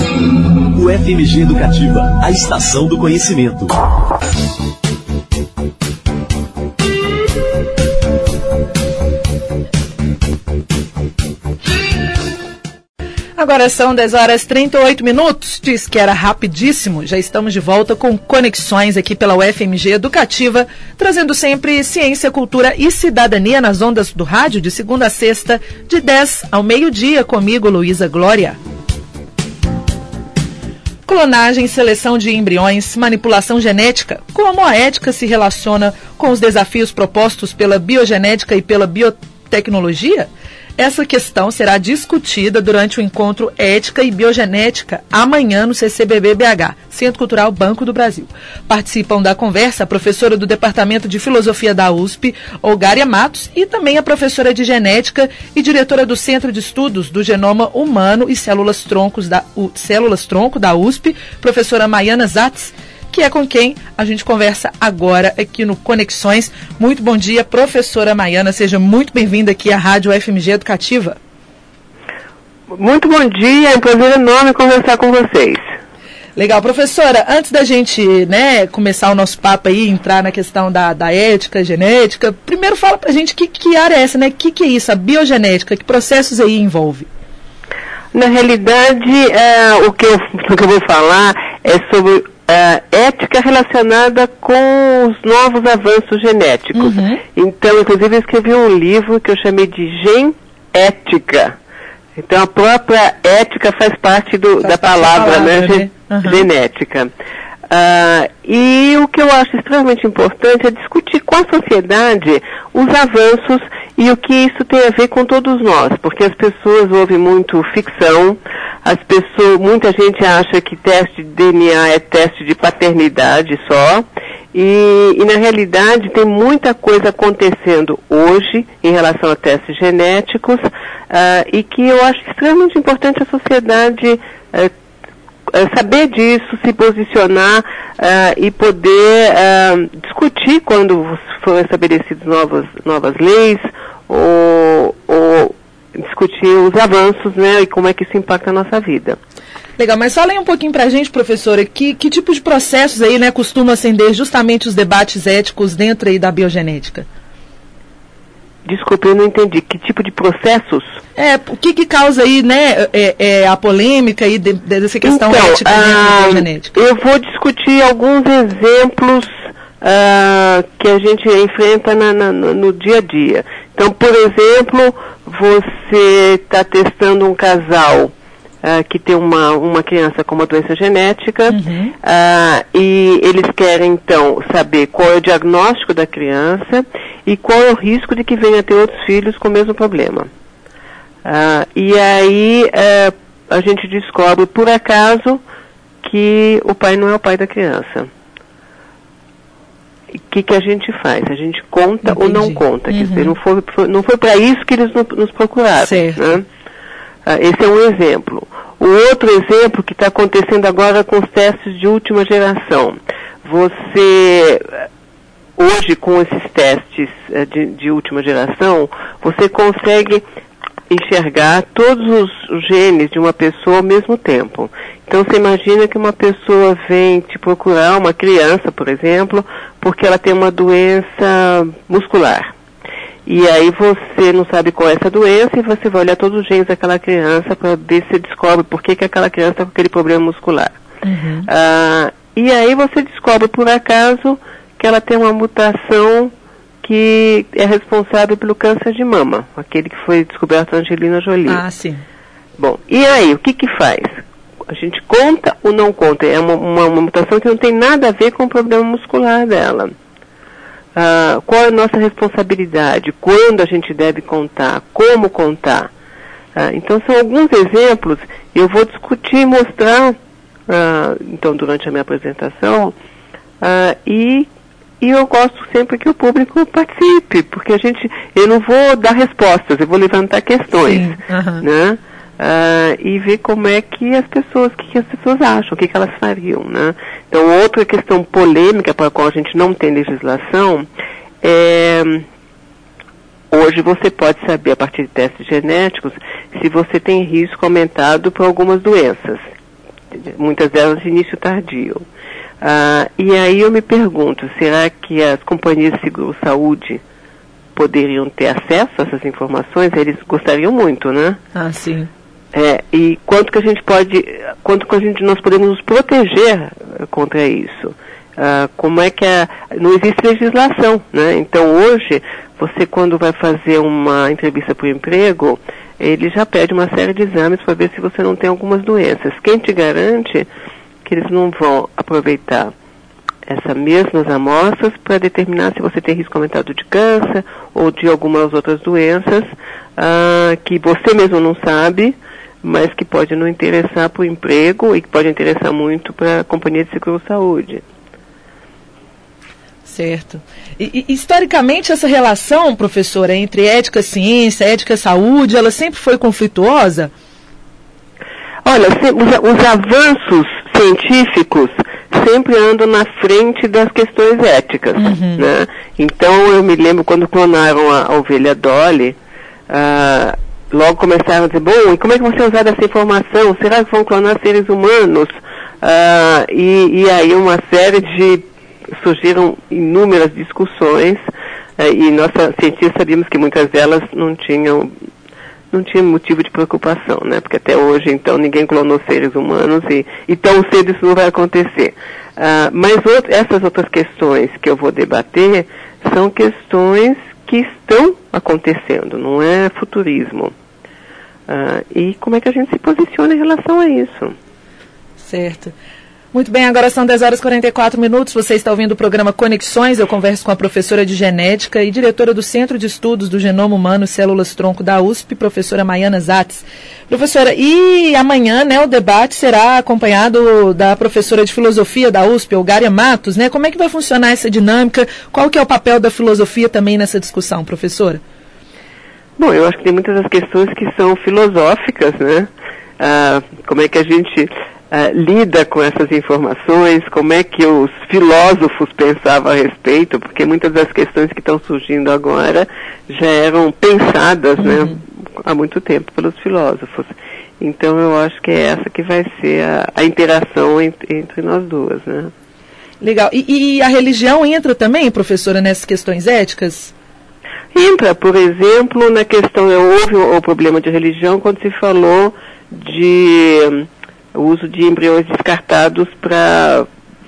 UFMG Educativa, a estação do conhecimento. Agora são 10h38. Diz que era rapidíssimo. Já estamos de volta com Conexões aqui pela UFMG Educativa, trazendo sempre ciência, cultura e cidadania nas ondas do rádio, de segunda a sexta, de 10 ao meio-dia, comigo, Luísa Glória. Clonagem, seleção de embriões, manipulação genética. Como a ética se relaciona com os desafios propostos pela biogenética e pela biotecnologia? Essa questão será discutida durante o encontro Ética e Biogenética, amanhã no CCBB-BH, Centro Cultural Banco do Brasil. Participam da conversa a professora do Departamento de Filosofia da USP, Olgária Matos, e também a professora de Genética e diretora do Centro de Estudos do Genoma Humano e Células-Tronco da USP, professora Maiana Zatz, que é com quem a gente conversa agora aqui no Conexões. Muito bom dia, professora Maiana, seja muito bem-vinda aqui à Rádio UFMG Educativa. Muito bom dia, é um prazer enorme conversar com vocês. Legal, professora, antes da gente começar o nosso papo aí, entrar na questão da ética, genética, primeiro fala pra gente que área é essa, que é isso, a biogenética, que processos aí envolve? Na realidade, o que eu vou falar é sobre ética relacionada com os novos avanços genéticos. Uhum. Então, inclusive, eu escrevi um livro que eu chamei de Genética. Então, a própria ética faz parte da palavra, genética. E o que eu acho extremamente importante é discutir com a sociedade os avanços e o que isso tem a ver com todos nós, porque as pessoas ouvem muito ficção, muita gente acha que teste de DNA é teste de paternidade só, e na realidade tem muita coisa acontecendo hoje em relação a testes genéticos, e que eu acho extremamente importante a sociedade saber disso, se posicionar e poder discutir quando forem estabelecidas novas leis ou discutir os avanços, e como é que isso impacta a nossa vida. Legal, mas fala aí um pouquinho pra gente, professora, que tipo de processos aí, costumam acender justamente os debates éticos dentro aí da biogenética? Desculpe, eu não entendi. Que tipo de processos? O que causa aí, a polêmica aí dessa questão ética dentro da biogenética? Eu vou discutir alguns exemplos que a gente enfrenta no dia a dia. Então, por exemplo, você está testando um casal que tem uma criança com uma doença genética, uhum. E eles querem, então, saber qual é o diagnóstico da criança e qual é o risco de que venha a ter outros filhos com o mesmo problema. E aí a gente descobre, por acaso, que o pai não é o pai da criança. O que a gente faz? A gente conta ou não conta? Uhum. Quer dizer, não foi para isso que eles nos procuraram. Certo. Né? Esse é um exemplo. O outro exemplo que está acontecendo agora com os testes de última geração. Você, hoje, com esses testes de última geração, você consegue enxergar todos os genes de uma pessoa ao mesmo tempo. Então, você imagina que uma pessoa vem te procurar, uma criança, por exemplo, porque ela tem uma doença muscular. E aí você não sabe qual é essa doença e você vai olhar todos os genes daquela criança para ver se descobre por que aquela criança está com aquele problema muscular. Uhum. E aí você descobre, por acaso, que ela tem uma mutação que é responsável pelo câncer de mama, aquele que foi descoberto na Angelina Jolie. Ah, sim. Bom, e aí, o que faz? A gente conta ou não conta? É uma mutação que não tem nada a ver com o problema muscular dela. Qual é a nossa responsabilidade? Quando a gente deve contar? Como contar? Então, são alguns exemplos. Eu vou discutir e mostrar, então, durante a minha apresentação, e eu gosto sempre que o público participe, porque eu não vou dar respostas, eu vou levantar questões, sim, uhum. né? E ver como é que as pessoas acham, o que elas fariam, né? Então, outra questão polêmica para a qual a gente não tem legislação hoje você pode saber, a partir de testes genéticos, se você tem risco aumentado por algumas doenças. muitas delas de início tardio. E aí eu me pergunto, será que as companhias de seguro-saúde poderiam ter acesso a essas informações? Eles gostariam muito, né? Sim. E quanto que nós podemos nos proteger contra isso? Como é que não existe legislação, né? Então hoje, você quando vai fazer uma entrevista para o emprego, ele já pede uma série de exames para ver se você não tem algumas doenças. Quem te garante que eles não vão aproveitar essas mesmas amostras para determinar se você tem risco aumentado de câncer ou de algumas outras doenças que você mesmo não sabe, mas que pode não interessar para o emprego e que pode interessar muito para a companhia de seguro-saúde. Certo. E historicamente essa relação, professora, entre ética-ciência, ética-saúde, ela sempre foi conflituosa? Olha, os avanços científicos sempre andam na frente das questões éticas, né? Então eu me lembro quando clonaram a ovelha Dolly, logo começaram a dizer, bom, e como é que você usar essa informação? Será que vão clonar seres humanos? E aí uma série surgiram inúmeras discussões, e nós cientistas sabíamos que muitas delas não tinham motivo de preocupação, né? Porque até hoje, então, ninguém clonou seres humanos e tão cedo isso não vai acontecer. Mas essas outras questões que eu vou debater são questões que estão acontecendo, não é futurismo. E como é que a gente se posiciona em relação a isso? Certo. Muito bem, agora são 10h44, você está ouvindo o programa Conexões, eu converso com a professora de genética e diretora do Centro de Estudos do Genoma Humano e Células-Tronco da USP, professora Maiana Zatz. Professora, e amanhã, né, o debate será acompanhado da professora de filosofia da USP, Olgária Matos, né? Como é que vai funcionar essa dinâmica? Qual que é o papel da filosofia também nessa discussão, professora? Bom, eu acho que tem muitas das questões que são filosóficas, né? Como é que a gente lida com essas informações, como é que os filósofos pensavam a respeito, porque muitas das questões que estão surgindo agora já eram pensadas, né, há muito tempo pelos filósofos. Então eu acho que é essa que vai ser a interação entre nós duas, né? Legal. E a religião entra também, professora, nessas questões éticas? Entra, por exemplo, na questão, houve o problema de religião quando se falou de o uso de embriões descartados para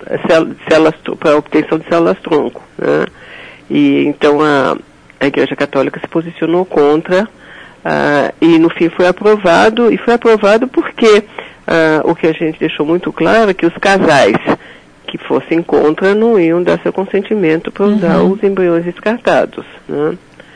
obtenção de células-tronco, né? E então a Igreja Católica se posicionou contra, e no fim foi aprovado porque o que a gente deixou muito claro é que os casais que fossem contra não iam dar seu consentimento para usar os embriões descartados, né?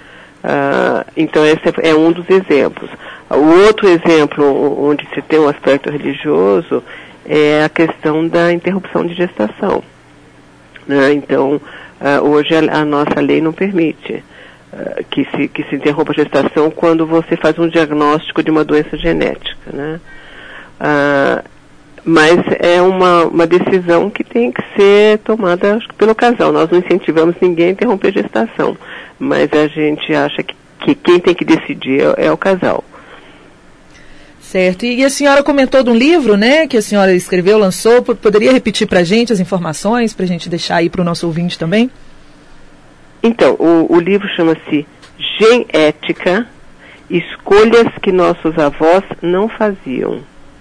Então esse é um dos exemplos. O outro exemplo onde se tem um aspecto religioso é a questão da interrupção de gestação, né? Então hoje a nossa lei não permite que se interrompa a gestação quando você faz um diagnóstico de uma doença genética, né? Mas é uma decisão que tem que ser tomada, acho que, pelo casal. Nós não incentivamos ninguém a interromper a gestação, mas a gente acha que quem tem que decidir é o casal. Certo. E a senhora comentou de um livro, né, que a senhora escreveu, lançou. Poderia repetir para a gente as informações, para a gente deixar aí para o nosso ouvinte também? Então, o livro chama-se Genética, Escolhas que Nossos Avós Não Faziam.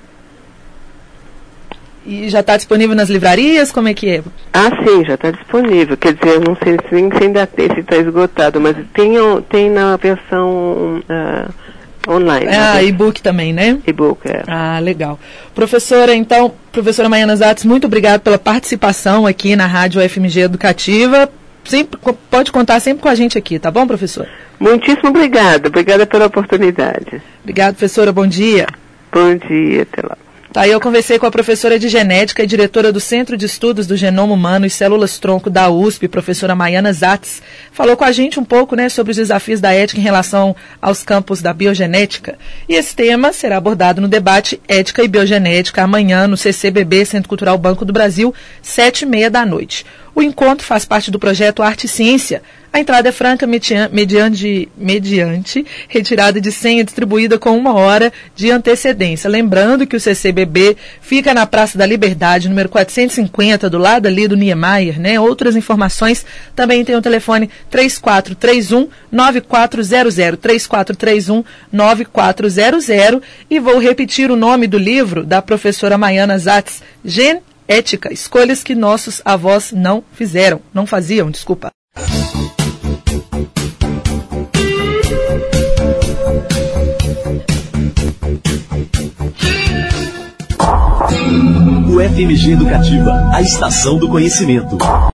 E já está disponível nas livrarias? Como é que é? Sim, já está disponível. Quer dizer, não sei se ainda tem, se está esgotado, mas tem na versão online. E-book também, né? E-book, é. Legal. Professora, então, professora Maiana Zatz, muito obrigada pela participação aqui na Rádio UFMG Educativa. Pode contar sempre com a gente aqui, tá bom, professora? Muitíssimo obrigada. Obrigada pela oportunidade. Obrigada, professora. Bom dia. Bom dia, até lá. Tá, eu conversei com a professora de genética e diretora do Centro de Estudos do Genoma Humano e Células-Tronco da USP, professora Maiana Zatz. Falou com a gente um pouco, né, sobre os desafios da ética em relação aos campos da biogenética. E esse tema será abordado no debate Ética e Biogenética amanhã no CCBB, Centro Cultural Banco do Brasil, 19h30. O encontro faz parte do projeto Arte e Ciência, A entrada é franca mediante retirada de senha distribuída com 1 hora de antecedência. Lembrando que o CCBB fica na Praça da Liberdade, número 450, do lado ali do Niemeyer, né? Outras informações também tem o telefone 3431-9400, 3431-9400, e vou repetir o nome do livro da professora Maiana Zatz, Genética, escolhas que nossos avós não faziam. O FMG Educativa, a estação do conhecimento.